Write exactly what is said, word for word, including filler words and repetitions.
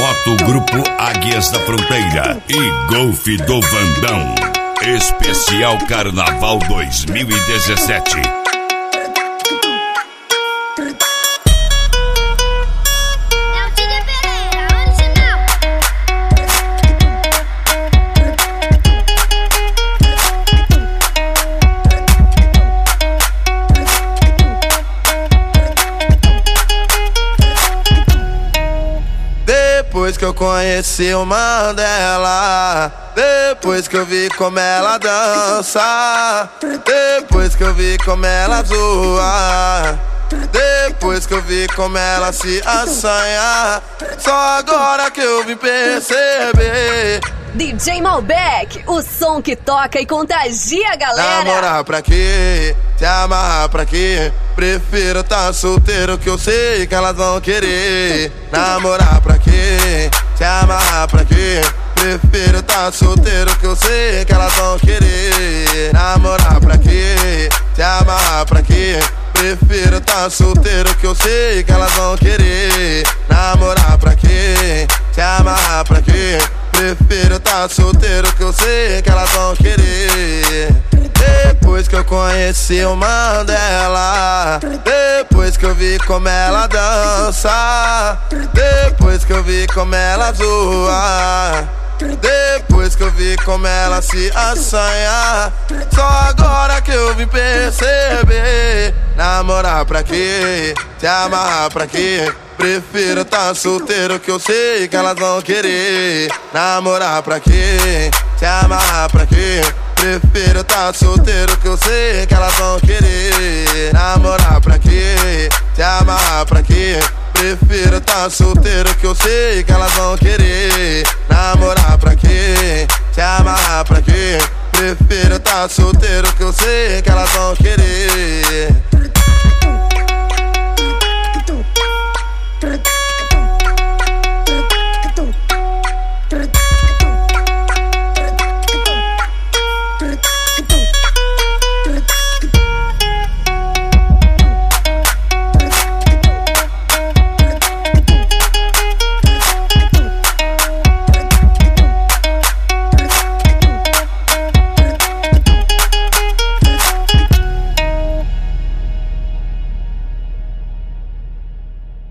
Moto Grupo Águias da Fronteira e Golf do Vandão. Especial Carnaval dois mil e dezessete. Depois que eu conheci o Mandela, depois que eu vi como ela dança, depois que eu vi como ela zoa, depois que eu vi como ela se assanha, só agora que eu vim perceber. D J Malbec, o som que toca e contagia a galera. Namorar pra quê? Se amarrar pra quê? Prefiro tá solteiro que eu sei que elas vão querer. Namorar pra quê? Se amarrar pra quê? Prefiro tá solteiro que eu sei que elas vão querer. Namorar pra quê? Se amarrar pra quê? Prefiro tá solteiro que eu sei que elas vão querer. Namorar pra quê? Se amarrar pra quê? Prefiro tá solteiro que eu sei que elas vão querer. Depois que eu conheci o Mandela, depois que eu vi como ela dança, depois que eu vi como ela zoa, depois que eu vi como ela se assanha, só agora que eu vim perceber. Namorar pra quê? Se amarrar pra quê? Prefiro tá solteiro que eu sei que elas vão querer. Namorar pra quê? Se amarrar pra quê? Prefiro tá solteiro que eu sei que elas vão querer. Namorar pra quê? Se amarrar pra quê? Prefiro tá solteiro que eu sei que elas vão querer. Namorar pra quê? Se amarrar pra quê? Prefiro tá solteiro que eu sei que elas vão querer.